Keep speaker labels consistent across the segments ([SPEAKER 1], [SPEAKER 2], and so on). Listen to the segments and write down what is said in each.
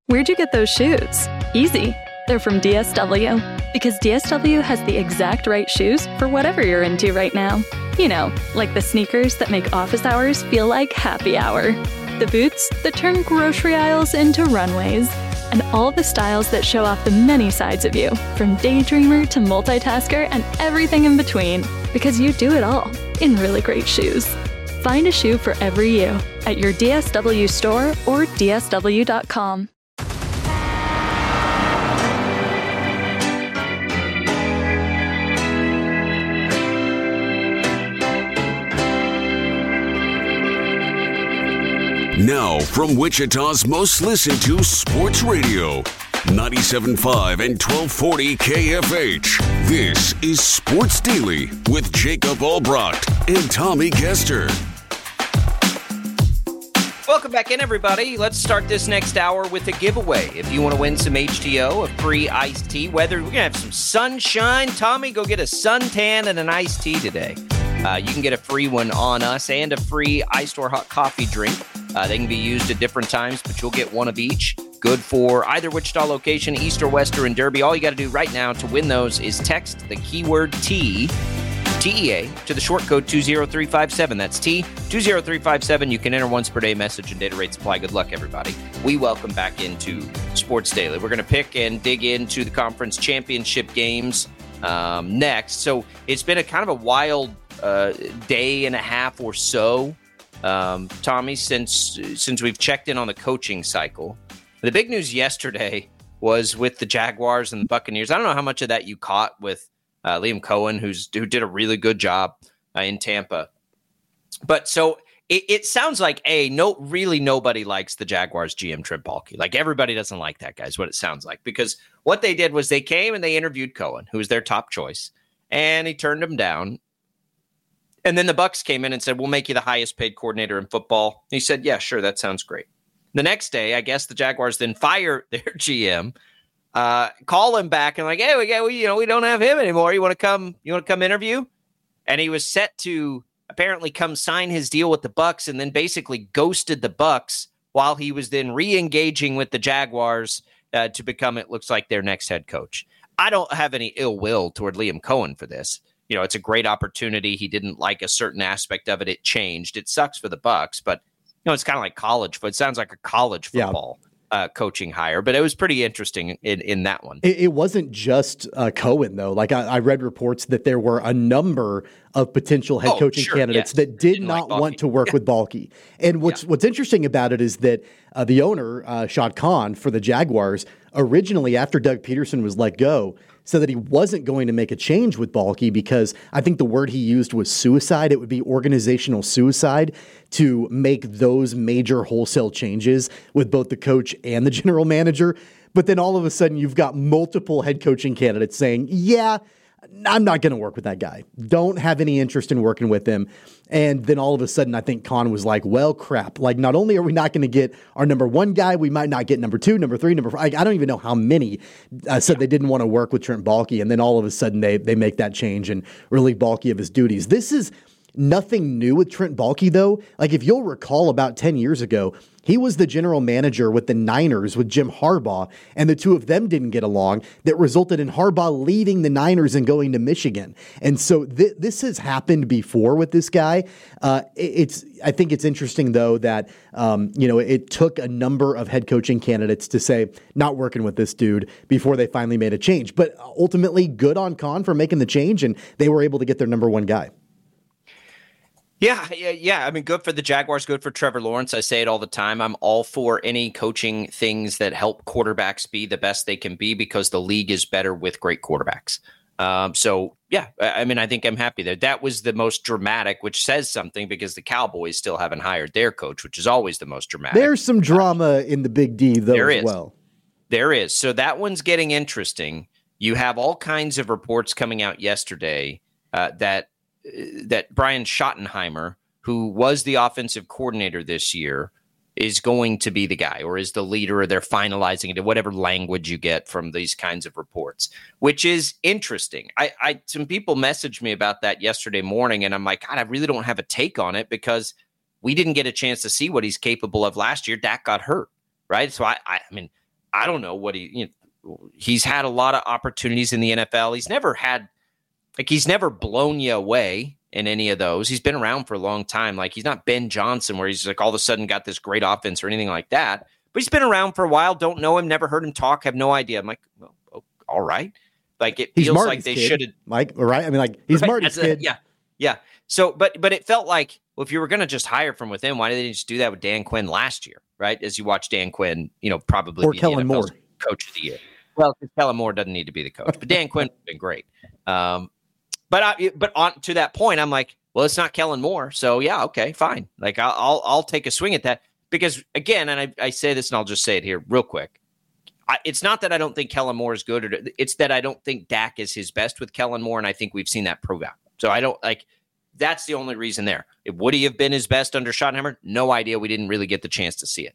[SPEAKER 1] Where'd you get those shoes? Easy. They're from DSW. Because DSW has the exact right shoes for whatever you're into right now. You know, like the sneakers that make office hours feel like happy hour. The boots that turn grocery aisles into runways. And all the styles that show off the many sides of you, from daydreamer to multitasker and everything in between. Because you do it all in really great shoes. Find a shoe for every you at your DSW store or dsw.com.
[SPEAKER 2] Now, from Wichita's most listened to sports radio, 97.5 and 1240 KFH. This is Sports Daily with Jacob Albrecht and Tommy Kester.
[SPEAKER 3] Welcome back in, everybody. Let's start this next hour with a giveaway. If you want to win some HTO, a free iced tea, weather, we're going to have some sunshine. Tommy, go get a suntan and an iced tea today. You can get a free one on us and a free iced or hot coffee drink. They can be used at different times, but you'll get one of each. Good for either Wichita location, East or West or in Derby. All you got to do right now to win those is text the keyword T, TEA, to the short code 20357. That's T, 20357. You can enter once per day message and data rates apply. Good luck, everybody. We welcome back into Sports Daily. We're going to pick and dig into the conference championship games next. So it's been a kind of a wild day and a half or so, Tommy, since we've checked in on the coaching cycle. The big news yesterday was with the Jaguars and the Buccaneers. I don't know how much of that you caught with Liam Cohen, who did a really good job in Tampa. But so it sounds like really nobody likes the Jaguars GM Trent Baalke. Like everybody doesn't like that guy is what it sounds like, because what they did was they came and they interviewed Cohen, who was their top choice, and he turned him down. And then the Bucs came in and said, we'll make you the highest paid coordinator in football. And he said, yeah, sure, that sounds great. The next day, I guess the Jaguars then fire their GM, call him back and like, hey, we don't have him anymore. You want to come interview? And he was set to apparently come sign his deal with the Bucs, and then basically ghosted the Bucs while he was then re-engaging with the Jaguars to become, it looks like, their next head coach. I don't have any ill will toward Liam Cohen for this. You know, it's a great opportunity. He didn't like a certain aspect of it. It changed. It sucks for the Bucs, but it's kind of like college. But it sounds like a college football coaching hire. But it was pretty interesting in that one.
[SPEAKER 4] It wasn't just Cohen, though. Like I read reports that there were a number of potential head coaching candidates that did not want to work with Baalke. And what's interesting about it is that the owner, Shad Khan, for the Jaguars, originally after Doug Peterson was let go, said that he wasn't going to make a change with Baalke because I think the word he used was suicide. It would be organizational suicide to make those major wholesale changes with both the coach and the general manager. But then all of a sudden you've got multiple head coaching candidates saying, yeah, I'm not going to work with that guy. Don't have any interest in working with him. And then all of a sudden, I think Khan was like, well, crap. Like, not only are we not going to get our number one guy, we might not get number two, number three, number four. I don't even know how many said they didn't want to work with Trent Baalke. And then all of a sudden they make that change and relieve Baalke of his duties. This is nothing new with Trent Baalke, though. Like, if you'll recall, about 10 years ago, he was the general manager with the Niners with Jim Harbaugh, and the two of them didn't get along. That resulted in Harbaugh leaving the Niners and going to Michigan. And so this has happened before with this guy. I think it's interesting, though, that it took a number of head coaching candidates to say, not working with this dude, before they finally made a change. But ultimately, good on Khan for making the change, and they were able to get their number one guy.
[SPEAKER 3] Yeah. I mean, good for the Jaguars, good for Trevor Lawrence. I say it all the time. I'm all for any coaching things that help quarterbacks be the best they can be, because the league is better with great quarterbacks. I think I'm happy there. That was the most dramatic, which says something, because the Cowboys still haven't hired their coach, which is always the most dramatic.
[SPEAKER 4] There's some drama in the Big D, though, as well.
[SPEAKER 3] There is. So that one's getting interesting. You have all kinds of reports coming out yesterday that Brian Schottenheimer, who was the offensive coordinator this year, is going to be the guy, or is the leader, or they're finalizing it, whatever language you get from these kinds of reports, which is interesting. Some people messaged me about that yesterday morning, and I'm like, God, I really don't have a take on it, because we didn't get a chance to see what he's capable of last year. Dak got hurt, right? So I mean, I don't know what he's had a lot of opportunities in the NFL. He's never blown you away in any of those. He's been around for a long time. Like, he's not Ben Johnson where he's like all of a sudden got this great offense or anything like that. But he's been around for a while. Don't know him. Never heard him talk. Have no idea. I'm like, well, all right. Like, it feels like they should have.
[SPEAKER 4] Mike, right? I mean, like, he's right, Marty's kid.
[SPEAKER 3] Yeah. So, but it felt like, well, if you were going to just hire from within, why didn't they just do that with Dan Quinn last year, right? As you watch Dan Quinn, probably
[SPEAKER 4] or
[SPEAKER 3] be
[SPEAKER 4] Kellen Moore,
[SPEAKER 3] coach of the year. Well, Kellen Moore doesn't need to be the coach, but Dan Quinn has been great. But on to that point, I'm like, well, it's not Kellen Moore, so yeah, okay, fine. Like, I'll take a swing at that because, again, and I say this, and I'll just say it here real quick. It's not that I don't think Kellen Moore is good. It's that I don't think Dak is his best with Kellen Moore, and I think we've seen that prove out. So I don't like. That's the only reason there. Would he have been his best under Schottenheimer? No idea. We didn't really get the chance to see it.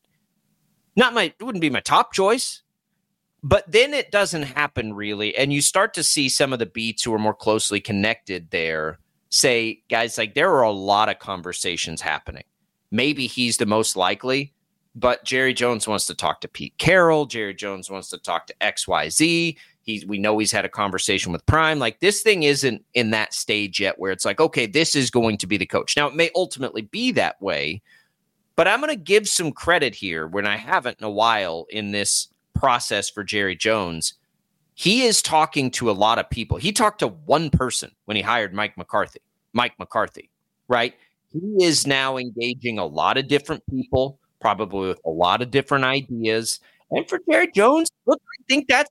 [SPEAKER 3] It wouldn't be my top choice. But then it doesn't happen really. And you start to see some of the beats who are more closely connected there say, guys, like, there are a lot of conversations happening. Maybe he's the most likely, but Jerry Jones wants to talk to Pete Carroll. Jerry Jones wants to talk to XYZ. We know he's had a conversation with Prime. Like, this thing isn't in that stage yet where it's like, okay, this is going to be the coach. Now, it may ultimately be that way, but I'm going to give some credit here when I haven't in a while in this process for Jerry Jones. He is talking to a lot of people. He talked to one person when he hired Mike McCarthy, right? He is now engaging a lot of different people, probably with a lot of different ideas. And for Jerry Jones, look, I think that's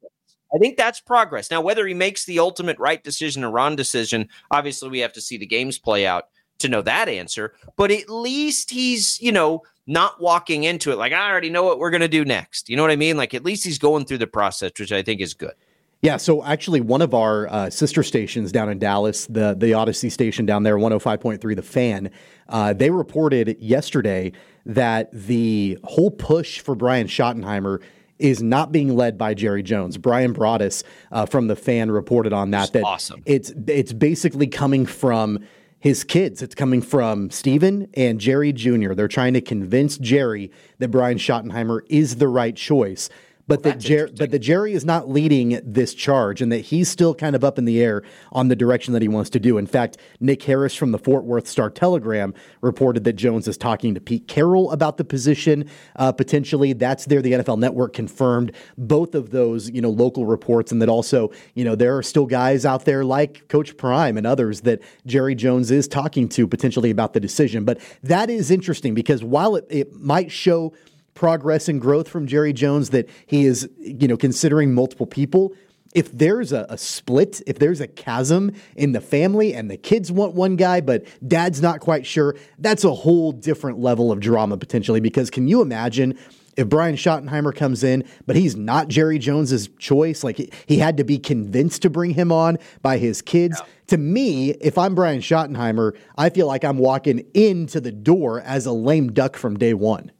[SPEAKER 3] progress. Now, whether he makes the ultimate right decision or wrong decision, obviously we have to see the games play out to know that answer. But at least he's, not walking into it like, I already know what we're going to do next. You know what I mean? Like, at least he's going through the process, which I think is good.
[SPEAKER 4] Yeah, so actually one of our sister stations down in Dallas, the Odyssey station down there, 105.3 The Fan, they reported yesterday that the whole push for Brian Schottenheimer is not being led by Jerry Jones. Brian Broaddus from The Fan reported on that. That's
[SPEAKER 3] awesome.
[SPEAKER 4] It's basically coming from his kids. It's coming from Steven and Jerry Jr. They're trying to convince Jerry that Brian Schottenheimer is the right choice. But that Jerry is not leading this charge and that he's still kind of up in the air on the direction that he wants to do. In fact, Nick Harris from the Fort Worth Star-Telegram reported that Jones is talking to Pete Carroll about the position potentially. That's there. The NFL Network confirmed both of those, local reports, and that also, there are still guys out there like Coach Prime and others that Jerry Jones is talking to potentially about the decision. But that is interesting because while it might show progress and growth from Jerry Jones that he is, considering multiple people, if there's a split, if there's a chasm in the family and the kids want one guy, but dad's not quite sure, that's a whole different level of drama potentially. Because can you imagine if Brian Schottenheimer comes in, but he's not Jerry Jones's choice? Like, he had to be convinced to bring him on by his kids. Yeah. To me, if I'm Brian Schottenheimer, I feel like I'm walking into the door as a lame duck from day one.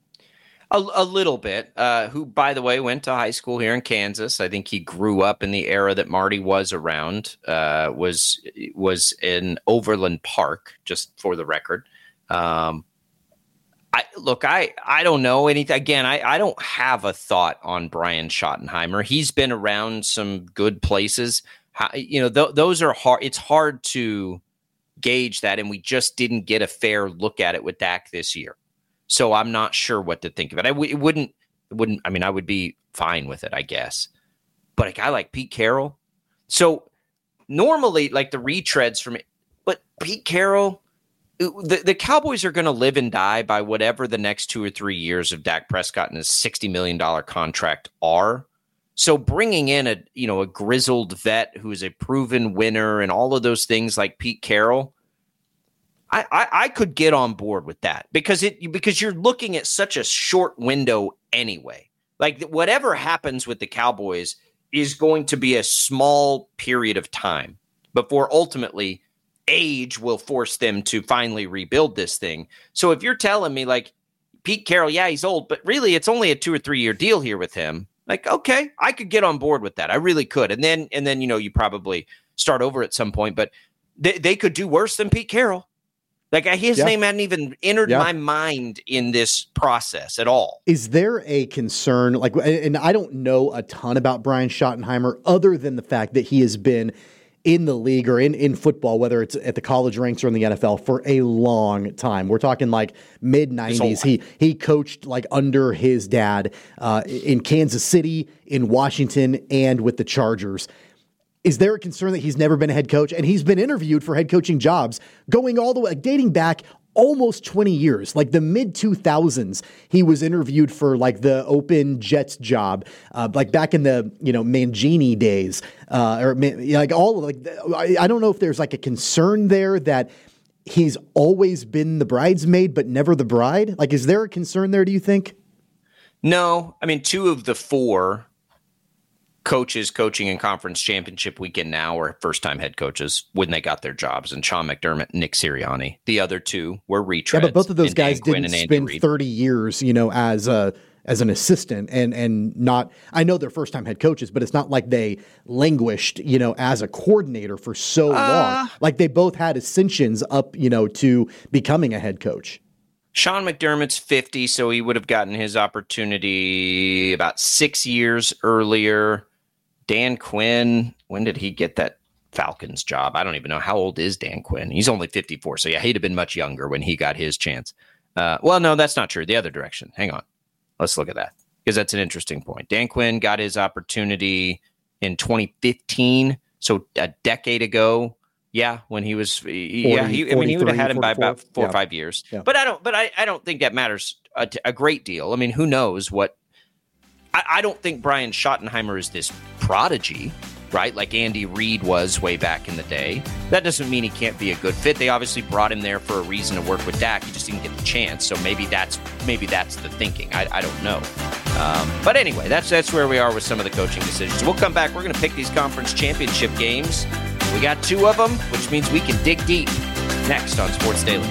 [SPEAKER 3] A little bit, who, by the way, went to high school here in Kansas. I think he grew up in the era that Marty was around, was in Overland Park, just for the record. I don't know anything. Again, I don't have a thought on Brian Schottenheimer. He's been around some good places. Those are hard. It's hard to gauge that, and we just didn't get a fair look at it with Dak this year. So I'm not sure what to think of it. I would be fine with it, I guess. But a guy like Pete Carroll. So normally, like the retreads from it, but Pete Carroll, the Cowboys are going to live and die by whatever the next 2 or 3 years of Dak Prescott and his $60 million contract are. So bringing in a grizzled vet who is a proven winner and all of those things like Pete Carroll, I could get on board with that because you're looking at such a short window anyway. Like, whatever happens with the Cowboys is going to be a small period of time before ultimately age will force them to finally rebuild this thing. So if you're telling me like Pete Carroll, yeah, he's old, but really it's only a 2 or 3 year deal here with him. Like, okay, I could get on board with that. I really could. And then you probably start over at some point, but they could do worse than Pete Carroll. Like his name hadn't even entered my mind in this process at all.
[SPEAKER 4] Is there a concern, like, and I don't know a ton about Brian Schottenheimer other than the fact that he has been in the league or in football, whether it's at the college ranks or in the NFL, for a long time. We're talking like mid-90s. He coached like under his dad in Kansas City, in Washington, and with the Chargers. Is there a concern that he's never been a head coach? And he's been interviewed for head coaching jobs going all the way, dating back almost 20 years, like the mid-2000s. He was interviewed for like the Open Jets job, like back in the Mangini days, I don't know if there's like a concern there that he's always been the bridesmaid but never the bride. Like, is there a concern there? Do you think?
[SPEAKER 3] No, I mean 2 of the 4 coaches coaching in conference championship weekend now are first-time head coaches when they got their jobs, and Sean McDermott and Nick Sirianni. The other 2 were retreads.
[SPEAKER 4] Yeah, but both of those guys didn't spend 30 years, as an assistant and not. I know they're first-time head coaches, but it's not like they languished, as a coordinator for so long. Like they both had ascensions up, to becoming a head coach.
[SPEAKER 3] Sean McDermott's 50, so he would have gotten his opportunity about 6 years earlier. Dan Quinn, when did he get that Falcons job? I don't even know. How old is Dan Quinn? He's only 54. So, he'd have been much younger when he got his chance. Well, no, that's not true. The other direction. Hang on. Let's look at that because that's an interesting point. Dan Quinn got his opportunity in 2015. So a decade ago. Yeah, when he was, he would have had him by about 4 or 5 years. Yeah. But I don't think that matters a great deal. I mean, who knows what? I don't think Brian Schottenheimer is this prodigy, right? Like Andy Reid was way back in the day. That doesn't mean he can't be a good fit. They obviously brought him there for a reason to work with Dak. He just didn't get the chance. So maybe that's the thinking. I don't know. But anyway, that's where we are with some of the coaching decisions. We'll come back. We're going to pick these conference championship games. We got 2 of them, which means we can dig deep. Next on Sports Daily.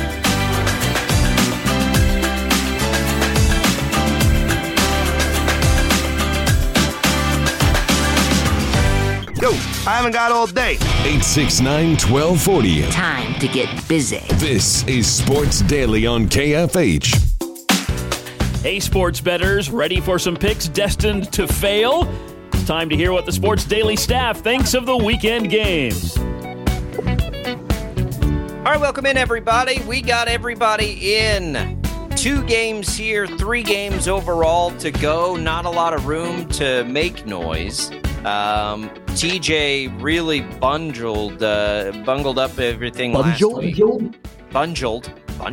[SPEAKER 5] Yo, I haven't got all day.
[SPEAKER 2] 869-1240.
[SPEAKER 6] Time to get busy.
[SPEAKER 2] This is Sports Daily on KFH.
[SPEAKER 7] Hey, sports bettors, ready for some picks destined to fail? It's time to hear what the Sports Daily staff thinks of the weekend games.
[SPEAKER 3] All right, welcome in, everybody. We got everybody in. 2 games here, 3 games overall to go. Not a lot of room to make noise. TJ really bungled up everything last week. Bungled.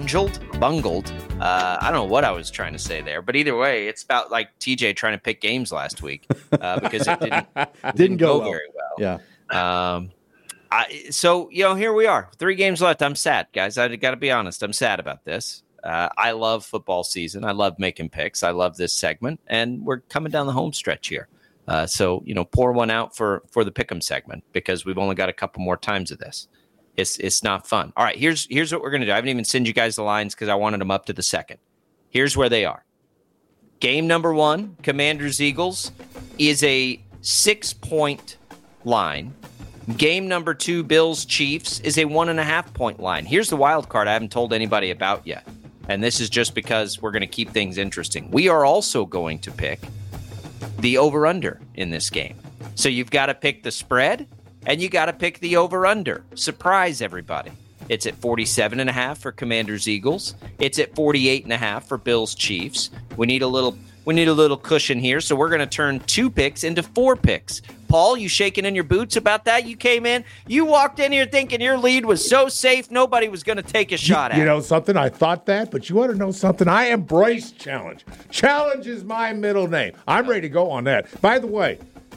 [SPEAKER 3] I don't know what I was trying to say there, but either way, it's about like TJ trying to pick games last week because it didn't go very well.
[SPEAKER 4] Yeah.
[SPEAKER 3] So here we are, 3 games left. I'm sad, guys. I got to be honest. I'm sad about this. I love football season. I love making picks. I love this segment, and we're coming down the home stretch here. So pour one out for the Pick'em segment because we've only got a couple more times of this. It's not fun. All right, here's what we're going to do. I haven't even sent you guys the lines because I wanted them up to the second. Here's where they are. Game number 1, Commanders-Eagles, is a 6-point line. Game number 2, Bills-Chiefs, is a 1.5-point line. Here's the wild card I haven't told anybody about yet. And this is just because we're going to keep things interesting. We are also going to pick the over-under in this game. So you've got to pick the spread, and you got to pick the over-under. Surprise, everybody. It's at 47.5 for Commanders-Eagles. It's at 48.5 for Bills-Chiefs. We need a little cushion here, so we're going to turn 2 picks into 4 picks. Paul, you shaking in your boots about that? You came in, you walked in here thinking your lead was so safe, nobody was going to take a shot at it.
[SPEAKER 8] You know something? I thought that, but you want to know something? I embrace challenge. Challenge is my middle name. I'm ready to go on that. By the way,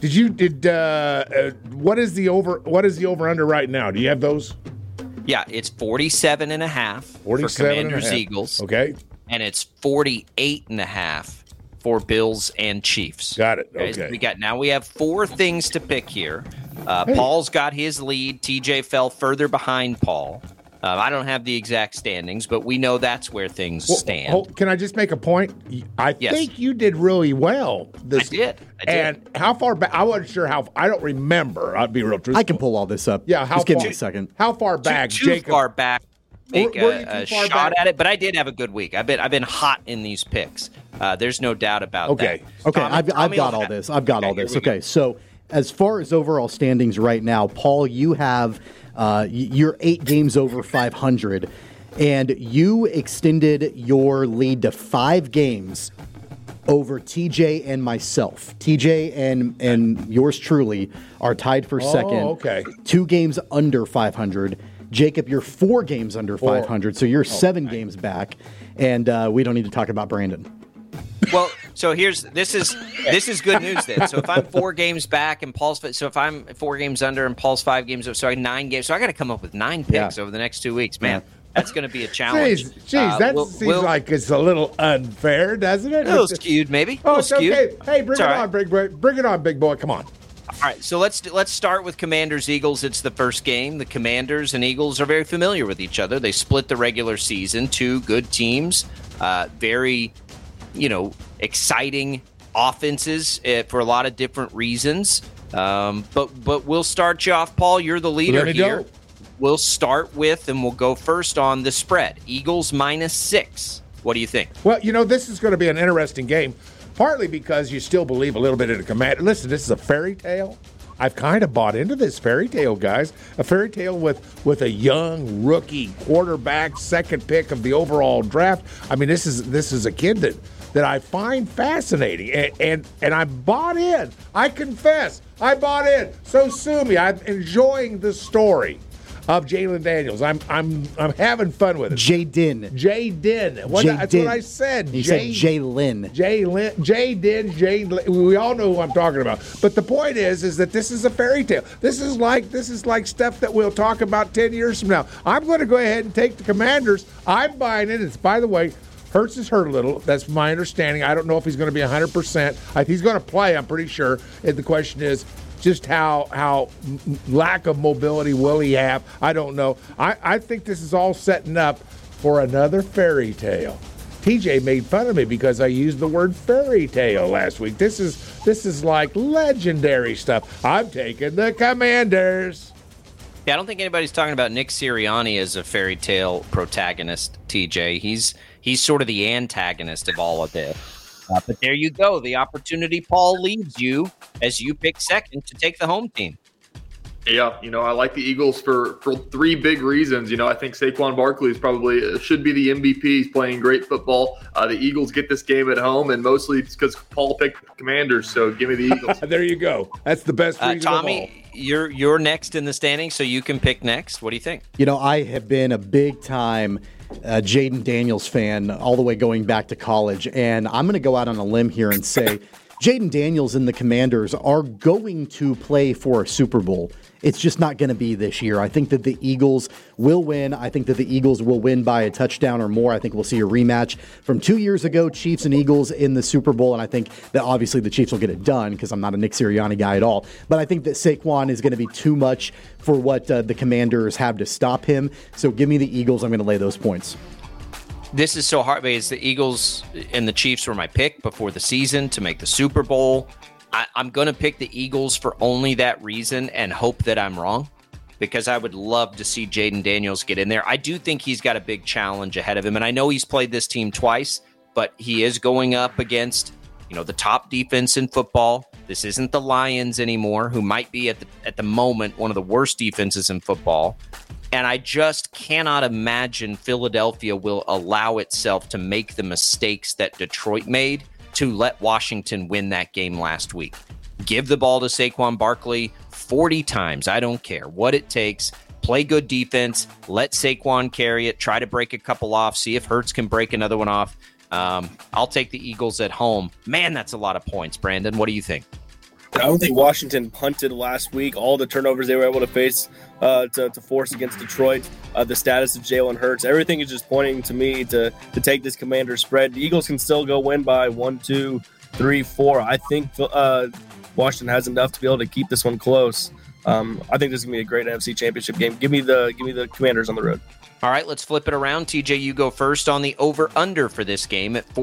[SPEAKER 8] what is the over under right now? Do you have those?
[SPEAKER 3] Yeah, it's 47.5 for Commanders-Eagles.
[SPEAKER 8] Okay.
[SPEAKER 3] And it's 48.5 for Bills and Chiefs.
[SPEAKER 8] Got it. Okay.
[SPEAKER 3] So we have 4 things to pick here. Paul's got his lead. TJ fell further behind Paul. I don't have the exact standings, but we know that's where things stand.
[SPEAKER 8] Can I just make a point? I think you did really well.
[SPEAKER 3] I did.
[SPEAKER 8] And how far back? I wasn't sure how. I don't remember. I'll be real truthful.
[SPEAKER 4] I can pull all this up.
[SPEAKER 8] Yeah.
[SPEAKER 4] Just give me a second.
[SPEAKER 8] How far back,
[SPEAKER 3] Jacob? Too far back. make a shot at it, but I did have a good week. I've been hot in these picks. There's no doubt about that.
[SPEAKER 4] Okay, I've got all this. Okay, so as far as overall standings right now, Paul, you have you're 8 games over 500, and you extended your lead to 5 games over TJ and myself. TJ and yours truly are tied for second.
[SPEAKER 8] Okay.
[SPEAKER 4] 2 games under 500. Jacob, you're 4 games under 500, so you're 7 games back, and we don't need to talk about Brandon.
[SPEAKER 3] Well, so this is good news then. So if I'm 4 games back and if I'm 4 games under and Paul's 5 games, so 9 games. So I got to come up with 9 picks over the next 2 weeks, man. That's going to be a challenge.
[SPEAKER 8] Jeez, that seems like it's a little unfair, doesn't it?
[SPEAKER 3] A little skewed, maybe.
[SPEAKER 8] Oh, it's okay. Hey, bring it on, bring it on, big boy. Come on.
[SPEAKER 3] All right, so let's start with Commanders-Eagles. It's the first game. The Commanders and Eagles are very familiar with each other. They split the regular season. 2 good teams. Very, exciting offenses for a lot of different reasons. But we'll start you off, Paul. You're the leader here. Go. We'll start with, and we'll go first on the spread. Eagles -6. What do you think?
[SPEAKER 8] Well, this is going to be an interesting game, partly because you still believe a little bit in the Commander. Listen, this is a fairy tale. I've kind of bought into this fairy tale, guys. A fairy tale with a young rookie quarterback, second pick of the overall draft. I mean, this is a kid that I find fascinating, and I bought in. I confess, I bought in. So sue me. I'm enjoying the story of Jalen Daniels. I'm having fun with it.
[SPEAKER 4] Jaden.
[SPEAKER 8] That's what I said.
[SPEAKER 4] You said Jalen.
[SPEAKER 8] Jaden. We all know who I'm talking about. But the point is that this is a fairy tale. This is like stuff that we'll talk about 10 years from now. I'm going to go ahead and take the Commanders. I'm buying it. It's, by the way, Hurts is hurt a little. That's my understanding. I don't know if he's going to be 100%. He's going to play, I'm pretty sure. And the question is, just how lack of mobility will he have? I don't know. I think this is all setting up for another fairy tale. TJ made fun of me because I used the word fairy tale last week. This is like legendary stuff. I'm taking the Commanders.
[SPEAKER 3] Yeah, I don't think anybody's talking about Nick Sirianni as a fairy tale protagonist, TJ. He's sort of the antagonist of all of this. But there you go. The opportunity, Paul, leaves you as you pick second to take the home team.
[SPEAKER 6] Yeah, I like the Eagles for 3 big reasons. I think Saquon Barkley should be the MVP. He's playing great football. The Eagles get this game at home, and mostly it's because Paul picked the Commanders, so give me the Eagles.
[SPEAKER 8] There you go. That's the best reason
[SPEAKER 3] Tommy,
[SPEAKER 8] of all.
[SPEAKER 3] You're next in the standings, so you can pick next. What do you think?
[SPEAKER 4] I have been a big-time Jaden Daniels fan all the way going back to college, and I'm going to go out on a limb here and say Jaden Daniels and the Commanders are going to play for a Super Bowl. It's just not going to be this year. I think that the Eagles will win. I think that the Eagles will win by a touchdown or more. I think we'll see a rematch from 2 years ago, Chiefs and Eagles in the Super Bowl, and I think that obviously the Chiefs will get it done because I'm not a Nick Sirianni guy at all. But I think that Saquon is going to be too much for what the Commanders have to stop him. So give me the Eagles. I'm going to lay those points.
[SPEAKER 3] This is so hard because the Eagles and the Chiefs were my pick before the season to make the Super Bowl. I'm going to pick the Eagles for only that reason and hope that I'm wrong, because I would love to see Jaden Daniels get in there. I do think he's got a big challenge ahead of him, and I know he's played this team twice, but he is going up against, the top defense in football. This isn't the Lions anymore, who might be at the moment one of the worst defenses in football. And I just cannot imagine Philadelphia will allow itself to make the mistakes that Detroit made to let Washington win that game last week. Give the ball to Saquon Barkley 40 times. I don't care what it takes. Play good defense. Let Saquon carry it. Try to break a couple off. See if Hurts can break another one off. I'll take the Eagles at home. Man, that's a lot of points. Brandon, what do you think?
[SPEAKER 9] I don't think Washington punted last week. All the turnovers they were able to face to force against Detroit, the status of Jalen Hurts, everything is just pointing to me to take this Commander spread. The Eagles can still go win by 1, 2, 3, 4. I think Washington has enough to be able to keep this one close. I think this is going to be a great NFC Championship game. Give me the Commanders on the road.
[SPEAKER 3] All right, let's flip it around. TJ, you go first on the over-under for this game at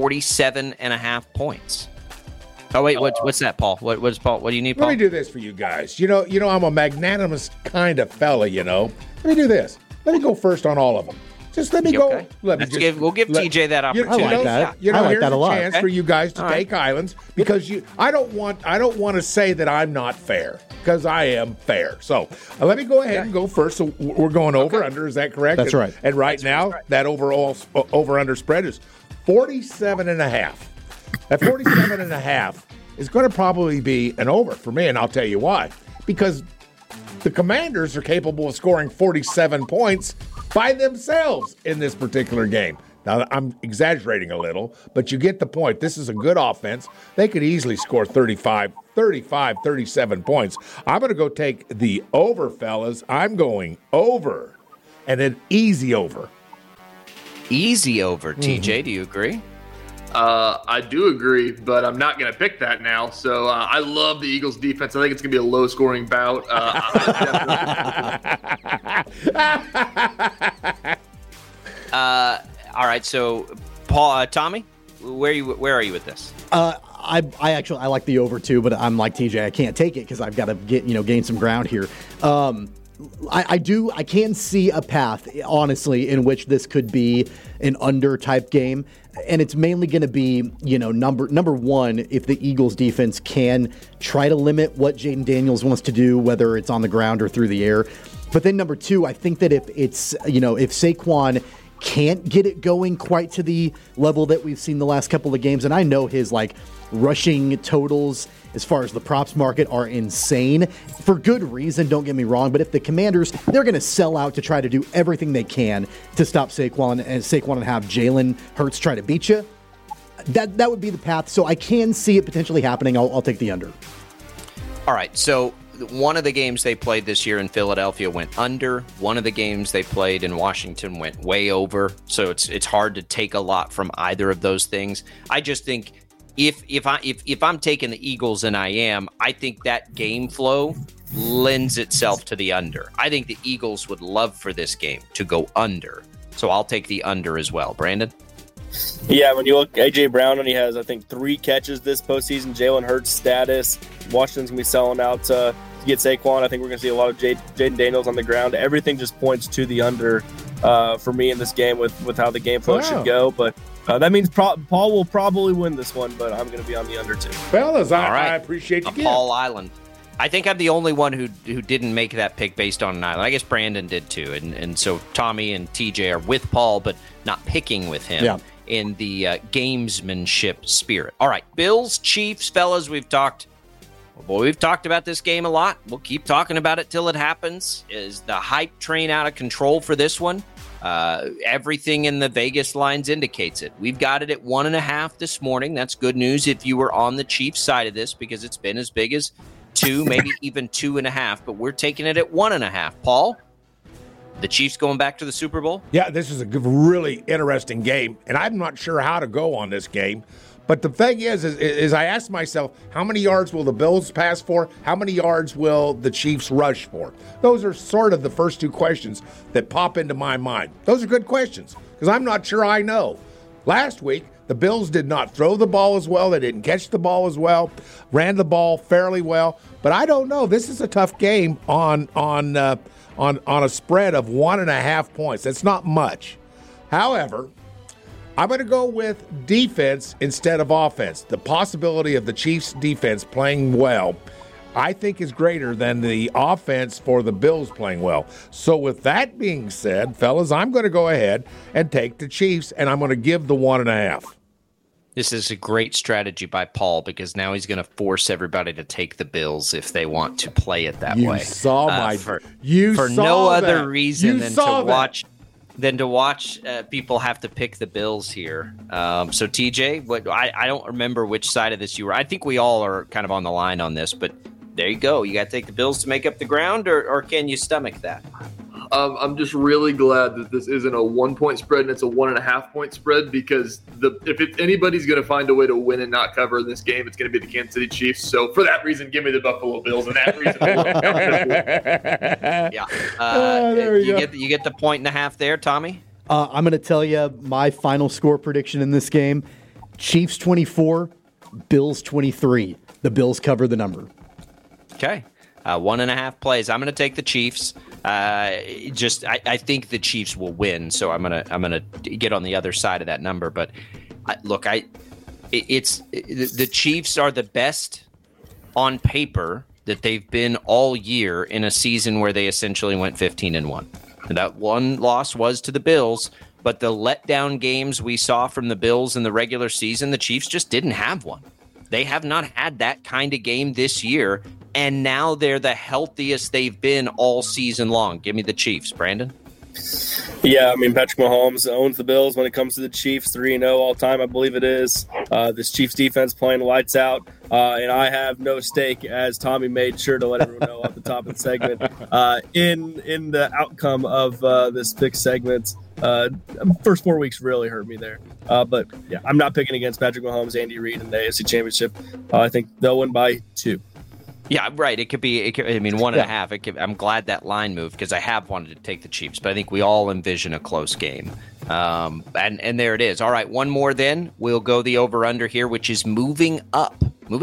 [SPEAKER 3] 47.5 points. Oh, wait, what's that, Paul? What do you need, Paul?
[SPEAKER 8] Let me do this for you guys. I'm a magnanimous kind of fella, Let me do this. Let me go first on all of them. Just let me go.
[SPEAKER 3] Okay. We'll give TJ that opportunity.
[SPEAKER 4] I like that.
[SPEAKER 8] I like that a lot.
[SPEAKER 4] Chance
[SPEAKER 8] for you guys to take Islands because I don't want to say that I'm not fair because I am fair. So let me go ahead and go first. So we're going over under. Is that correct?
[SPEAKER 4] That's right.
[SPEAKER 8] And right now that overall over under spread is 47.5. At 47.5 is going to probably be an over for me, and I'll tell you why. Because the Commanders are capable of scoring 47 points by themselves in this particular game. Now, I'm exaggerating a little, but you get the point. This is a good offense. They could easily score 35, 37 points. I'm going to go take the over, fellas. I'm going over, and an easy over.
[SPEAKER 3] Easy over, TJ. Do you agree?
[SPEAKER 6] I do agree, but I'm not going to pick that now. So I love the Eagles' defense. I think it's going to be a low-scoring bout.
[SPEAKER 3] All right, so Paul, Tommy, where are you with this?
[SPEAKER 4] I like the over too, but I'm like TJ. I can't take it because I've got to gain some ground here. I can see a path, honestly, in which this could be an under type game. And it's mainly going to be, number one, if the Eagles defense can try to limit what Jaden Daniels wants to do, whether it's on the ground or through the air. But then number two, I think that if Saquon can't get it going quite to the level that we've seen the last couple of games, and I know his rushing totals as far as the props market are insane for good reason, don't get me wrong, but if the Commanders, they're going to sell out to try to do everything they can to stop Saquon and have Jalen Hurts try to beat you, that would be the path. So I can see it potentially happening. I'll take the under.
[SPEAKER 3] All right, so one of the games they played this year in Philadelphia went under. One of the games they played in Washington went way over. So it's hard to take a lot from either of those things. I just think if I'm taking the Eagles, and I think that game flow lends itself to the under. I think the Eagles would love for this game to go under. So I'll take the under as well. Brandon?
[SPEAKER 9] Yeah, when you look at A.J. Brown, and he has, I think, 3 catches this postseason. Jalen Hurts status. Washington's going to be selling out to get Saquon. I think we're going to see a lot of Jaden Daniels on the ground. Everything just points to the under for me in this game with how the game flow should go. But that means Paul will probably win this one, but I'm going to be on the under too.
[SPEAKER 8] Fellas, I appreciate you.
[SPEAKER 3] Paul Island. I think I'm the only one who didn't make that pick based on an island. I guess Brandon did too. And so Tommy and TJ are with Paul, but not picking with him in the gamesmanship spirit. All right, Bills, Chiefs, fellas, we've talked about this game a lot. We'll keep talking about it till it happens. Is the hype train out of control for this one? Everything in the Vegas lines indicates it. We've got it at 1.5 this morning. That's good news if you were on the Chiefs side of this, because it's been as big as 2, maybe even 2.5, but we're taking it at 1.5. Paul, the Chiefs going back to the Super Bowl?
[SPEAKER 8] Yeah, this is a really interesting game, and I'm not sure how to go on this game. But the thing is I asked myself, how many yards will the Bills pass for? How many yards will the Chiefs rush for? Those are sort of the first 2 questions that pop into my mind. Those are good questions, because I'm not sure I know. Last week, the Bills did not throw the ball as well. They didn't catch the ball as well. Ran the ball fairly well. But I don't know. This is a tough game on a spread of 1.5 points. That's not much. However, I'm going to go with defense instead of offense. The possibility of the Chiefs' defense playing well, I think, is greater than the offense for the Bills playing well. So with that being said, fellas, I'm going to go ahead and take the Chiefs, and I'm going to give the 1.5.
[SPEAKER 3] This is a great strategy by Paul, because now he's going to force everybody to take the Bills if they want to play it that way. For no other reason than to watch people have to pick the Bills here. So TJ, I don't remember which side of this you were. I think we all are kind of on the line on this, but there you go. You got to take the Bills to make up the ground, or can you stomach that?
[SPEAKER 6] I'm just really glad that this isn't a 1-point spread and it's a 1.5-point spread, because if anybody's going to find a way to win and not cover in this game, it's going to be the Kansas City Chiefs. So for that reason, give me the Buffalo Bills, and that reason.
[SPEAKER 3] You get the 1.5 there, Tommy.
[SPEAKER 4] I'm going to tell you my final score prediction in this game: Chiefs 24, Bills 23. The Bills cover the number.
[SPEAKER 3] Okay. 1.5 plays. I'm going to take the Chiefs. I think the Chiefs will win, so I'm gonna get on the other side of that number. But the Chiefs are the best on paper that they've been all year in a season where they essentially went 15-1. And that one loss was to the Bills, but the letdown games we saw from the Bills in the regular season, the Chiefs just didn't have one. They have not had that kind of game this year, and now they're the healthiest they've been all season long. Give me the Chiefs, Brandon.
[SPEAKER 9] Yeah, I mean, Patrick Mahomes owns the Bills when it comes to the Chiefs, 3-0 all time, I believe it is. This Chiefs defense playing lights out, and I have no stake, as Tommy made sure to let everyone know at the top of the segment, in the outcome of this pick segment. First 4 weeks really hurt me there. But, yeah, I'm not picking against Patrick Mahomes, Andy Reid in the AFC Championship. I think they'll win by 2.
[SPEAKER 3] Yeah, right. It could be 1.5. I'm glad that line moved because I have wanted to take the Chiefs, but I think we all envision a close game. And there it is. All right, one more then. We'll go the over-under here, which is moving up.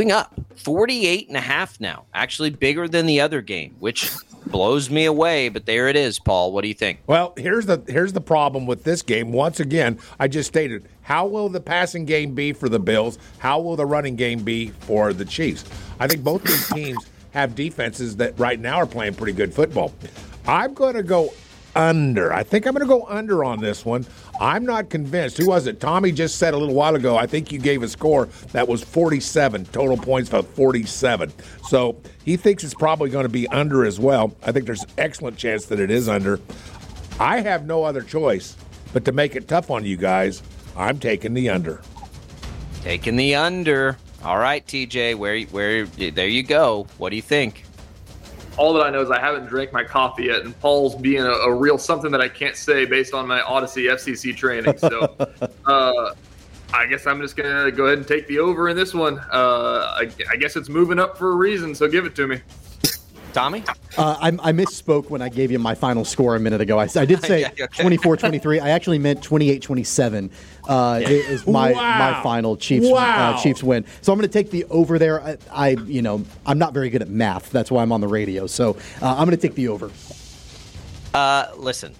[SPEAKER 3] 48.5 now. Actually bigger than the other game, which blows me away, but there it is, Paul. What do you think?
[SPEAKER 8] Well, here's the problem with this game. Once again, I just stated, how will the passing game be for the Bills? How will the running game be for the Chiefs? I think both these teams have defenses that right now are playing pretty good football. I'm going to go under. I think I'm going to go under on this one. I'm not convinced. Who was it? Tommy just said a little while ago, I think you gave a score that was 47, total points of 47. So he thinks it's probably going to be under as well. I think there's an excellent chance that it is under. I have no other choice but to make it tough on you guys. I'm taking the under.
[SPEAKER 3] Taking the under. All right, TJ, where there you go. What do you think?
[SPEAKER 6] All that I know is I haven't drank my coffee yet, and Paul's being a real something that I can't say based on my Odyssey FCC training. So I guess I'm just going to go ahead and take the over in this one. I guess it's moving up for a reason, so give it to me.
[SPEAKER 3] Tommy?
[SPEAKER 4] I misspoke when I gave you my final score a minute ago. I did say 24-23. I actually meant 28-27 is my final Chiefs win. So I'm going to take the over there. I'm not very good at math. That's why I'm on the radio. So I'm going to take the over.
[SPEAKER 3] Listen,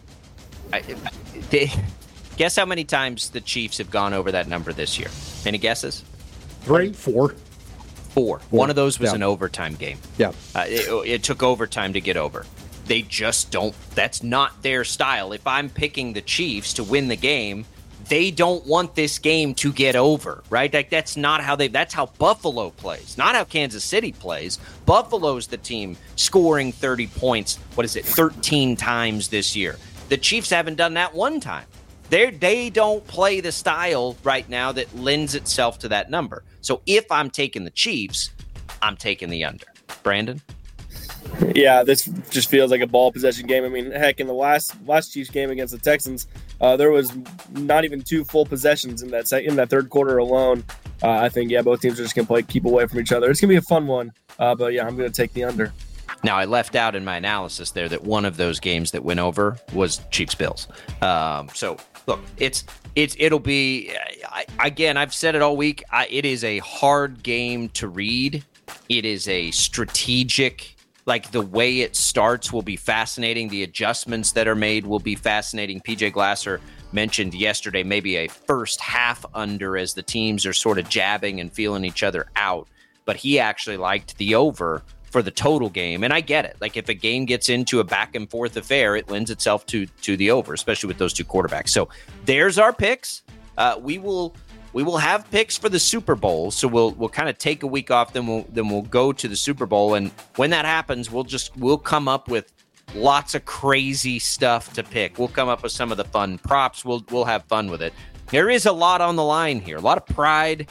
[SPEAKER 3] guess how many times the Chiefs have gone over that number this year? Any guesses?
[SPEAKER 4] 3, 4.
[SPEAKER 3] 4. One of those was an overtime game.
[SPEAKER 4] Yeah.
[SPEAKER 3] It took overtime to get over. They just don't. That's not their style. If I'm picking the Chiefs to win the game, they don't want this game to get over, right? Like that's not how that's how Buffalo plays, not how Kansas City plays. Buffalo's the team scoring 30 points, 13 times this year. The Chiefs haven't done that one time. They don't play the style right now that lends itself to that number. So if I'm taking the Chiefs, I'm taking the under. Brandon?
[SPEAKER 9] Yeah, this just feels like a ball possession game. I mean, heck, in the last Chiefs game against the Texans, there was not even 2 full possessions in that third quarter alone. I think, both teams are just going to keep away from each other. It's going to be a fun one, but yeah, I'm going to take the under.
[SPEAKER 3] Now, I left out in my analysis there that one of those games that went over was Chiefs-Bills. So, look, it'll be again. I've said it all week. It is a hard game to read. It is a strategic. Like the way it starts will be fascinating. The adjustments that are made will be fascinating. PJ Glasser mentioned yesterday maybe a first half under as the teams are sort of jabbing and feeling each other out. But he actually liked the over for the total game. And I get it. Like if a game gets into a back and forth affair, it lends itself to the over, especially with those two quarterbacks. So there's our picks. We will have picks for the Super Bowl. So we'll kind of take a week off. Then we'll go to the Super Bowl. And when that happens, we'll come up with lots of crazy stuff to pick. We'll come up with some of the fun props. We'll have fun with it. There is a lot on the line here. A lot of pride.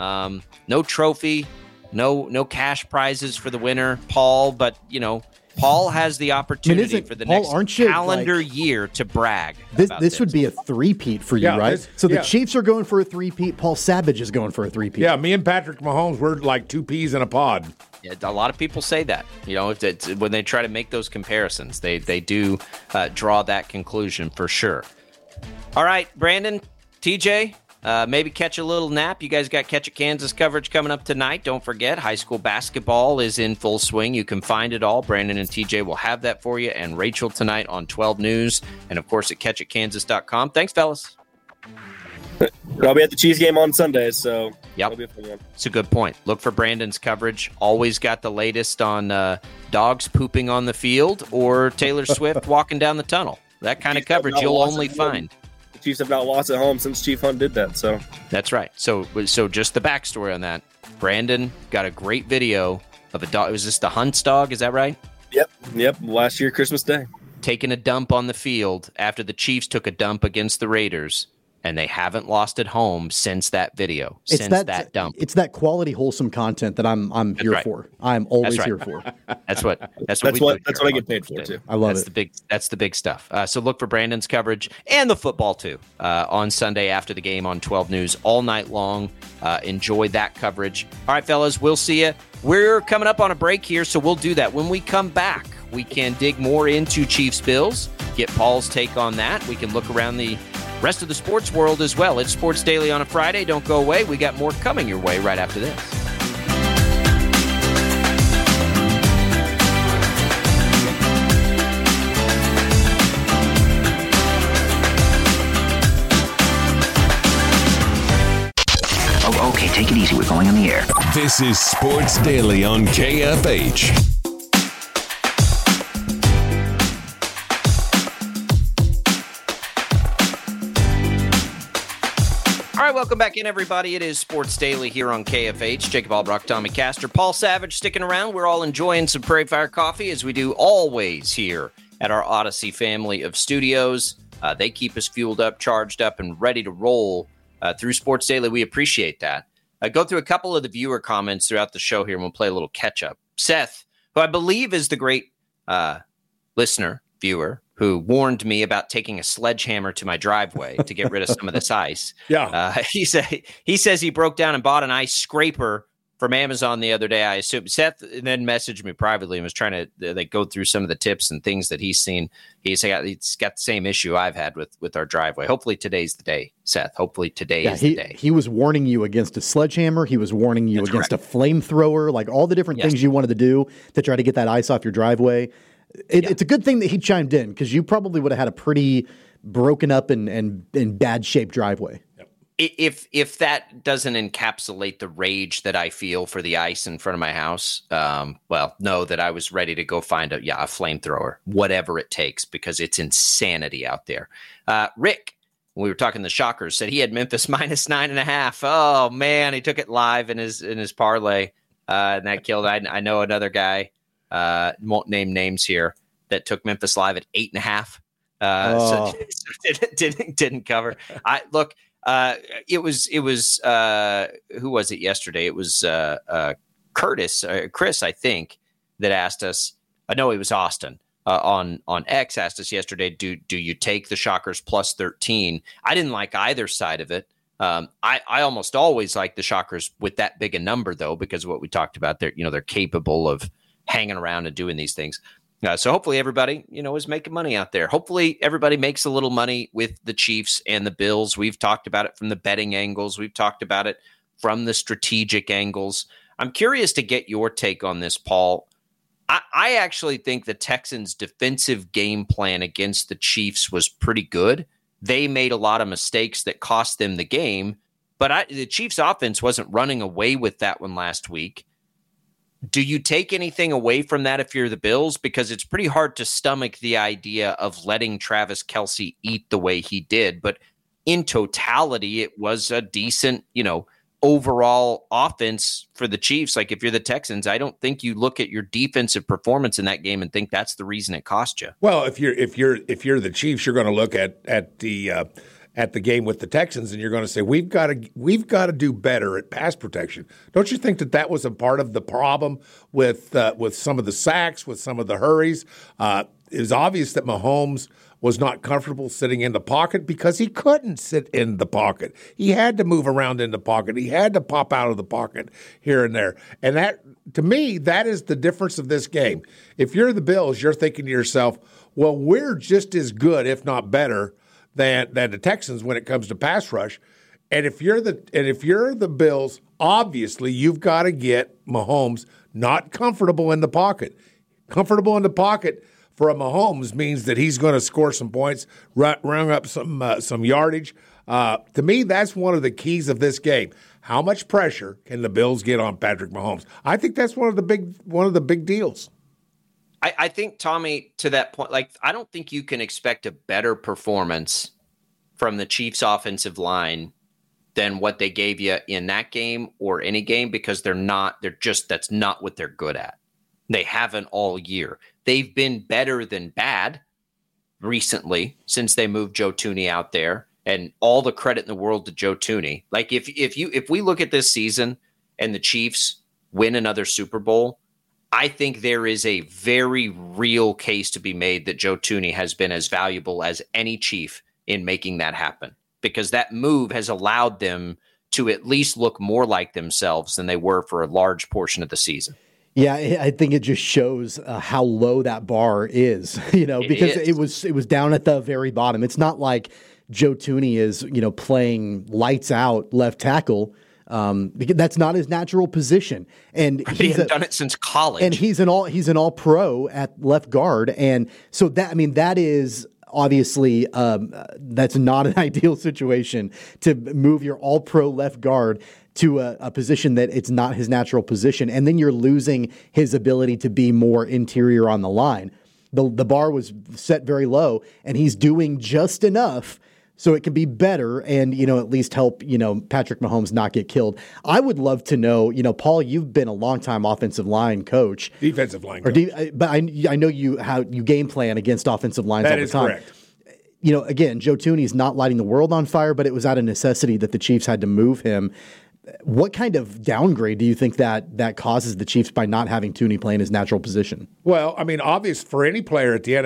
[SPEAKER 3] No trophy. No cash prizes for the winner, Paul, but, Paul has the opportunity for the next calendar year to brag.
[SPEAKER 4] This would be a three-peat for you, right? The Chiefs are going for a three-peat. Paul Savage is going for a three-peat.
[SPEAKER 8] Yeah, me and Patrick Mahomes, we're like 2 peas in a pod.
[SPEAKER 3] Yeah, a lot of people say that. When they try to make those comparisons, they do draw that conclusion for sure. All right, Brandon, TJ, Maybe catch a little nap. You guys got Catch It Kansas coverage coming up tonight. Don't forget, high school basketball is in full swing. You can find it all. Brandon and TJ will have that for you, and Rachel tonight on 12 News, and of course at catchitkansas.com. Thanks, fellas.
[SPEAKER 9] I'll be at the Chiefs game on Sunday, so
[SPEAKER 3] yep. It's a good point. Look for Brandon's coverage. Always got the latest on dogs pooping on the field or Taylor Swift walking down the tunnel. That kind of coverage you'll only find.
[SPEAKER 9] The Chiefs have not lost at home since Chief Hunt did that. So
[SPEAKER 3] that's right. So just the backstory on that. Brandon got a great video of a dog. Was this the Hunt's dog? Is that right?
[SPEAKER 9] Yep. Last year, Christmas Day.
[SPEAKER 3] Taking a dump on the field after the Chiefs took a dump against the Raiders. And they haven't lost at home since that video, that dump.
[SPEAKER 4] It's that quality, wholesome content that I'm here for. I'm always here for.
[SPEAKER 3] That's what
[SPEAKER 9] I get paid for too.
[SPEAKER 4] I love it.
[SPEAKER 3] That's the big stuff. So look for Brandon's coverage and the football too on Sunday after the game on 12 News all night long. Enjoy that coverage. All right, fellas, we'll see you. We're coming up on a break here, so we'll do that. When we come back, we can dig more into Chiefs Bills, get Paul's take on that. We can look around the rest of the sports world as well. It's Sports Daily on a Friday. Don't go away. We got more coming your way right after this.
[SPEAKER 10] Oh, okay, take it easy. We're going on the air.
[SPEAKER 2] This is Sports Daily on KFH.
[SPEAKER 3] All right, welcome back in, everybody. It is Sports Daily here on KFH. Jacob Albrock, Tommy Castor, Paul Savage sticking around. We're all enjoying some Prairie Fire coffee, as we do always here at our Odyssey family of studios. They keep us fueled up, charged up, and ready to roll through Sports Daily. We appreciate that. Go through a couple of the viewer comments throughout the show here, and we'll play a little catch-up. Seth, who I believe is the great listener, viewer, who warned me about taking a sledgehammer to my driveway to get rid of some of this ice.
[SPEAKER 8] Yeah.
[SPEAKER 3] He says he broke down and bought an ice scraper from Amazon the other day. I assume Seth then messaged me privately and was trying to go through some of the tips and things that he's seen. He's got the same issue I've had with our driveway. Hopefully today's the day, Seth. Hopefully today is the day.
[SPEAKER 4] He was warning you against a sledgehammer. He was warning you against a flamethrower, like all the different things you wanted to do to try to get that ice off your driveway. It's a good thing that he chimed in, because you probably would have had a pretty broken up and bad shaped driveway.
[SPEAKER 3] If that doesn't encapsulate the rage that I feel for the ice in front of my house, well, know that I was ready to go find a flamethrower, whatever it takes, because it's insanity out there. Rick, when we were talking the Shockers, said he had Memphis minus 9.5. Oh man, he took it live in his parlay, and that killed. I know another guy. Won't name names here, that took Memphis live at 8.5. So didn't cover. It was who was it yesterday? It was Chris, I think, that asked us. I know it was Austin on X asked us yesterday. Do you take the Shockers plus 13? I didn't like either side of it. I almost always like the Shockers with that big a number, though, because of what we talked about. They're capable of hanging around and doing these things. So hopefully everybody, is making money out there. Hopefully everybody makes a little money with the Chiefs and the Bills. We've talked about it from the betting angles. We've talked about it from the strategic angles. I'm curious to get your take on this, Paul. I actually think the Texans' defensive game plan against the Chiefs was pretty good. They made a lot of mistakes that cost them the game, but the Chiefs' offense wasn't running away with that one last week. Do you take anything away from that if you're the Bills? Because it's pretty hard to stomach the idea of letting Travis Kelce eat the way he did. But in totality, it was a decent, overall offense for the Chiefs. Like if you're the Texans, I don't think you look at your defensive performance in that game and think that's the reason it cost you.
[SPEAKER 8] Well, if you're the Chiefs, you're going to look at the game with the Texans, and you're going to say we've got to do better at pass protection. Don't you think that was a part of the problem with some of the sacks, with some of the hurries? It was obvious that Mahomes was not comfortable sitting in the pocket because he couldn't sit in the pocket. He had to move around in the pocket. He had to pop out of the pocket here and there. And that, to me, that is the difference of this game. If you're the Bills, you're thinking to yourself, well, we're just as good, if not better, than the Texans when it comes to pass rush. And if you're the Bills, obviously you've got to get Mahomes not comfortable in the pocket. Comfortable in the pocket for a Mahomes means that he's going to score some points, run up some yardage. To me, that's one of the keys of this game. How much pressure can the Bills get on Patrick Mahomes? I think that's one of the big deals.
[SPEAKER 3] I think, Tommy, to that point, I don't think you can expect a better performance from the Chiefs' offensive line than what they gave you in that game or any game, because that's not what they're good at. They haven't all year. They've been better than bad recently since they moved Joe Thuney out there, and all the credit in the world to Joe Thuney. If we look at this season and the Chiefs win another Super Bowl, I think there is a very real case to be made that Joe Thuney has been as valuable as any Chief in making that happen, because that move has allowed them to at least look more like themselves than they were for a large portion of the season.
[SPEAKER 4] Yeah, I think it just shows how low that bar is, because it was down at the very bottom. It's not like Joe Thuney is, playing lights out left tackle. Because that's not his natural position, and
[SPEAKER 3] he's done it since college.
[SPEAKER 4] And he's an all pro at left guard, and so that is obviously that's not an ideal situation to move your all pro left guard to a position that it's not his natural position, and then you're losing his ability to be more interior on the line. The bar was set very low, and he's doing just enough so it can be better and, at least help, Patrick Mahomes not get killed. I would love to know, Paul, you've been a longtime offensive line coach.
[SPEAKER 8] Defensive line coach.
[SPEAKER 4] But I know how you game plan against offensive lines all the time.
[SPEAKER 8] That is
[SPEAKER 4] correct. Again, Joe Thuney's not lighting the world on fire, but it was out of necessity that the Chiefs had to move him. What kind of downgrade do you think that causes the Chiefs by not having Thuney play in his natural position?
[SPEAKER 8] Well, obvious for any player at the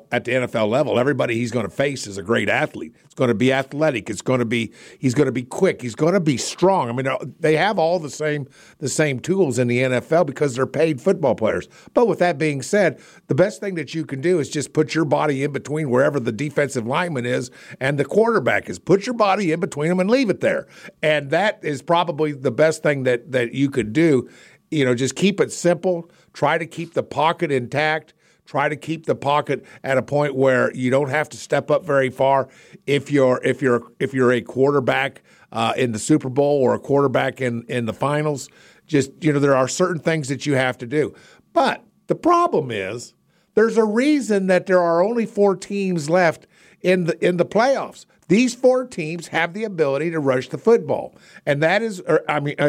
[SPEAKER 8] NFL level, everybody he's going to face is a great athlete. It's going to be athletic. He's going to be quick. He's going to be strong. They have all the same tools in the NFL because they're paid football players. But with that being said, the best thing that you can do is just put your body in between wherever the defensive lineman is and the quarterback is. Put your body in between them and leave it there. And that is probably the best thing that you could do. Just keep it simple. Try to keep the pocket intact. Try to keep the pocket at a point where you don't have to step up very far. If you're a quarterback in the Super Bowl or a quarterback in the finals, just there are certain things that you have to do. But the problem is there's a reason that there are only 4 teams left in the playoffs. These 4 teams have the ability to rush the football, and that is, rush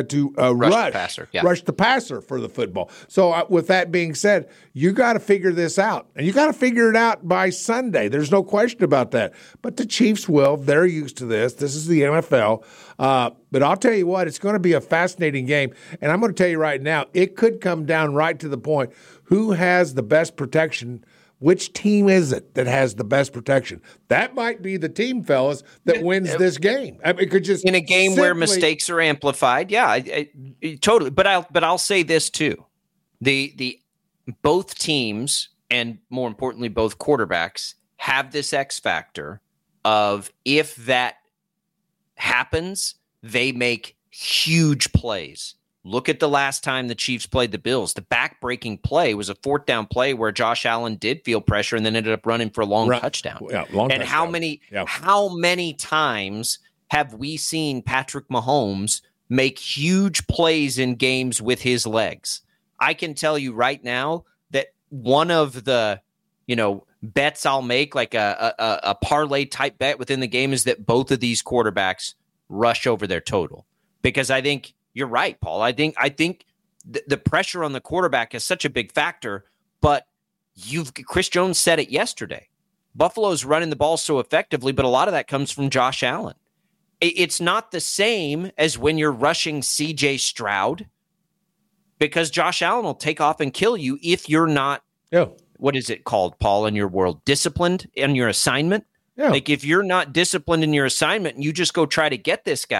[SPEAKER 8] the passer for the football. So with that being said, you got to figure this out, and you got to figure it out by Sunday. There's no question about that. But the Chiefs will. They're used to this. This is the NFL. But I'll tell you what, it's going to be a fascinating game, and I'm going to tell you right now, it could come down right to the point who has the best protection. Which team is it that has the best protection? That might be the team, fellas, that wins this game. It could just
[SPEAKER 3] in a game where mistakes are amplified. Yeah, I totally. But I'll say this too: the both teams, and more importantly, both quarterbacks have this X factor of if that happens, they make huge plays. Look at the last time the Chiefs played the Bills. The back-breaking play was a 4th down play where Josh Allen did feel pressure and then ended up running for a long touchdown.
[SPEAKER 8] Yeah, long
[SPEAKER 3] and
[SPEAKER 8] touchdown.
[SPEAKER 3] How many times have we seen Patrick Mahomes make huge plays in games with his legs? I can tell you right now that one of the bets I'll make, like a parlay type bet within the game, is that both of these quarterbacks rush over their total, because I think you're right, Paul. I think the pressure on the quarterback is such a big factor, but Chris Jones said it yesterday. Buffalo's running the ball so effectively, but a lot of that comes from Josh Allen. It's not the same as when you're rushing C.J. Stroud, because Josh Allen will take off and kill you if you're not, what is it called, Paul, in your world? Disciplined in your assignment? Yeah. Like if you're not disciplined in your assignment and you just go try to get this guy,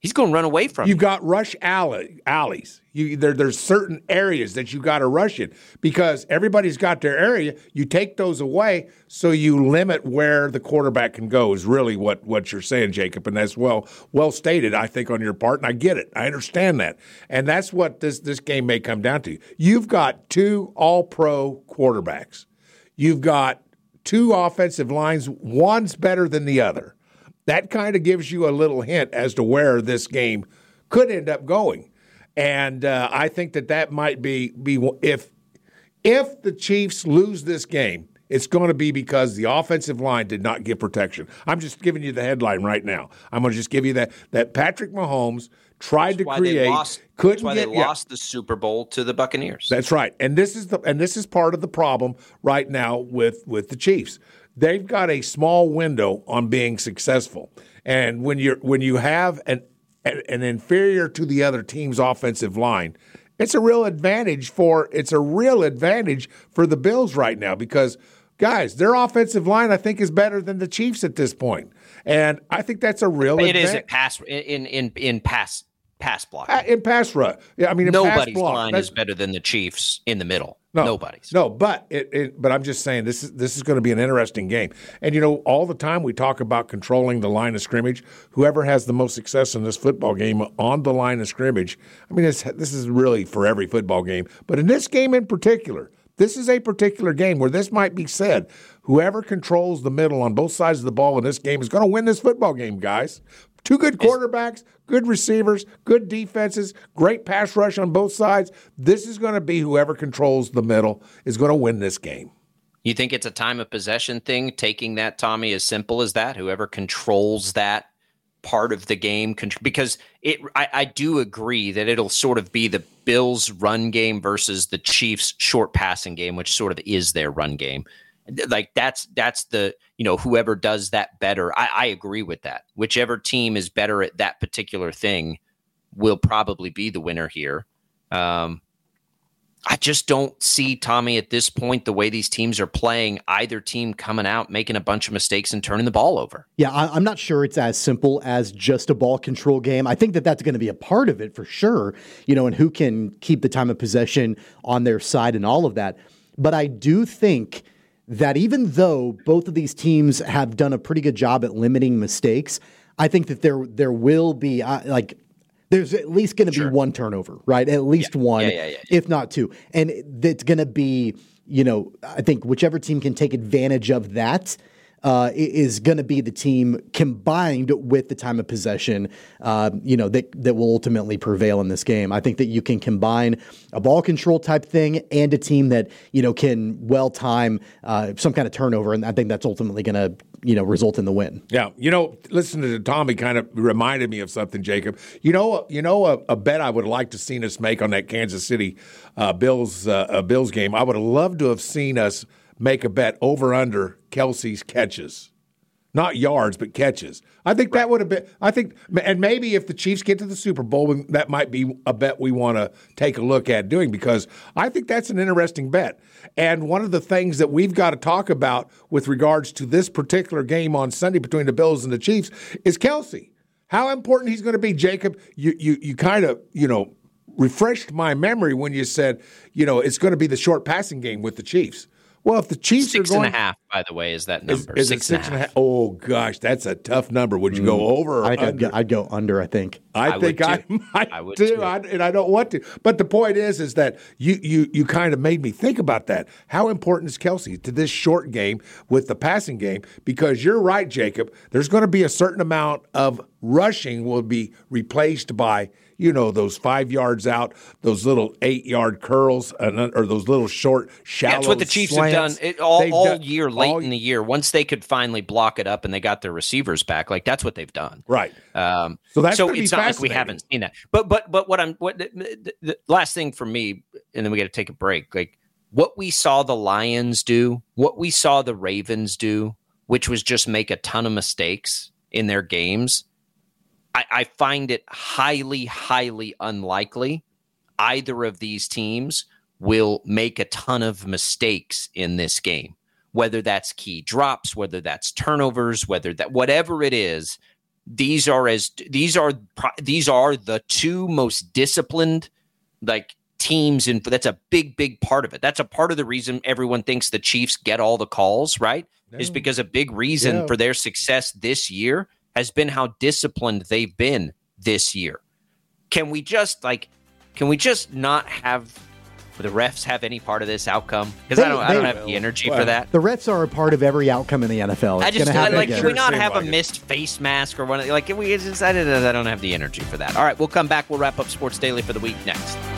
[SPEAKER 3] He's going to run away from
[SPEAKER 8] You've got rush alleys. There's certain areas that you got to rush in because everybody's got their area. You take those away, so you limit where the quarterback can go is really what you're saying, Jacob, and that's well stated, I think, on your part, and I get it. I understand that. And that's what this game may come down to. You've got 2 all-pro quarterbacks. You've got 2 offensive lines. One's better than the other. That kind of gives you a little hint as to where this game could end up going. And I think that might be if the Chiefs lose this game, it's going to be because the offensive line did not give protection. I'm just giving you the headline right now. I'm going to just give you that Patrick Mahomes tried to create,
[SPEAKER 3] they lost the Super Bowl to the Buccaneers.
[SPEAKER 8] That's right. And this is part of the problem right now with the Chiefs. They've got a small window on being successful, and when you have an inferior to the other team's offensive line, it's a real advantage for the Bills right now because, guys, their offensive line I think is better than the Chiefs at this point, and I think that's a real advantage.
[SPEAKER 3] It is at pass block.
[SPEAKER 8] In pass rush. Yeah, I mean,
[SPEAKER 3] nobody's line is better than the Chiefs in the middle. Nobody's.
[SPEAKER 8] No, but I'm just saying this is going to be an interesting game. And all the time we talk about controlling the line of scrimmage. Whoever has the most success in this football game on the line of scrimmage. I mean, this is really for every football game, but in this game in particular, this is a particular game where this might be said. Whoever controls the middle on both sides of the ball in this game is going to win this football game, guys. 2 good quarterbacks, good receivers, good defenses, great pass rush on both sides. This is going to be whoever controls the middle is going to win this game.
[SPEAKER 3] You think it's a time of possession thing, taking that, Tommy, as simple as that? Whoever controls that part of the game? Because I do agree that it'll sort of be the Bills' run game versus the Chiefs' short passing game, which sort of is their run game. Like that's the, whoever does that better. I agree with that. Whichever team is better at that particular thing will probably be the winner here. I just don't see, Tommy, at this point, the way these teams are playing, either team coming out, making a bunch of mistakes and turning the ball over.
[SPEAKER 4] Yeah, I'm not sure it's as simple as just a ball control game. I think that's going to be a part of it for sure, and who can keep the time of possession on their side and all of that. But I do think that even though both of these teams have done a pretty good job at limiting mistakes, I think that there will be there's at least going to be one turnover, right? At least one, if not 2. And it's going to be, I think whichever team can take advantage of that is going to be the team combined with the time of possession, that will ultimately prevail in this game. I think that you can combine a ball control type thing and a team that, can well time some kind of turnover. And I think that's ultimately going to, result in the win.
[SPEAKER 8] Yeah. Listening to Tommy kind of reminded me of something, Jacob. A bet I would have liked to seen us make on that Kansas City Bills game. I would have loved to have seen us make a bet over under Kelsey's catches. Not yards, but catches. I think that would have been, and maybe if the Chiefs get to the Super Bowl, that might be a bet we want to take a look at doing, because I think that's an interesting bet. And one of the things that we've got to talk about with regards to this particular game on Sunday between the Bills and the Chiefs is Kelsey. How important he's going to be, Jacob. You kind of, refreshed my memory when you said, it's going to be the short passing game with the Chiefs. Well, if the Chiefs are going
[SPEAKER 3] 6.5, by the way, is that number?
[SPEAKER 8] Is it 6.5? Oh gosh, that's a tough number. Would you go over or under?
[SPEAKER 4] I'd go under. I think.
[SPEAKER 8] I think I might too. And I don't want to. But the point is that you kind of made me think about that. How important is Kelsey to this short game with the passing game? Because you're right, Jacob. There's going to be a certain amount of rushing will be replaced by, those 5 yards out, those little 8-yard curls, or those little short, shallow
[SPEAKER 3] That's what the Chiefs
[SPEAKER 8] slants.
[SPEAKER 3] have done all year, late in the year. Once they could finally block it up and they got their receivers back, that's what they've done.
[SPEAKER 8] Right.
[SPEAKER 3] So it's not like we haven't seen that. But the last thing for me, and then we got to take a break. What we saw the Lions do, what we saw the Ravens do, which was just make a ton of mistakes in their games. I find it highly, highly unlikely either of these teams will make a ton of mistakes in this game, whether that's key drops, whether that's turnovers, whatever it is. these are the two most disciplined teams, and that's a big part of it. That's a part of the reason everyone thinks the Chiefs get all the calls, right? Yeah. Is because a big reason for their success this year has been how disciplined they've been this year. Can we just not have the refs have any part of this outcome? Because I don't have the energy for that.
[SPEAKER 4] The refs are a part of every outcome in the NFL.
[SPEAKER 3] Can we not have a missed face mask or one? I don't have the energy for that. All right, we'll come back. We'll wrap up Sports Daily for the week next.